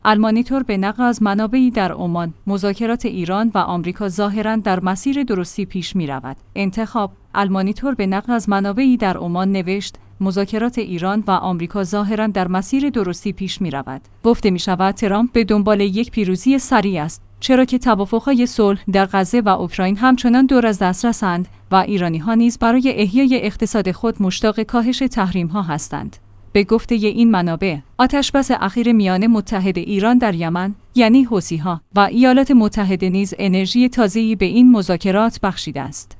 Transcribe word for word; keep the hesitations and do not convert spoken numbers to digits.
المانیتور به نقل از منابعی در عمان، مذاکرات ایران و آمریکا ظاهراً در مسیر درستی پیش می‌رود. انتخاب المانیتور به نقل از منابعی در عمان نوشت: مذاکرات ایران و آمریکا ظاهراً در مسیر درستی پیش می‌رود. گفته می‌شود ترامپ به دنبال یک پیروزی سریع است، چرا که توافق‌های صلح در غزه و اوکراین همچنان دور از دسترسند و ایرانی‌ها نیز برای احیای اقتصاد خود مشتاق کاهش تحریم‌ها هستند. به گفته این منابع، آتشبس اخیر میان متحد ایران در یمن، یعنی حوثی‌ها و ایالات متحده نیز انرژی تازه‌ای به این مذاکرات بخشیده است.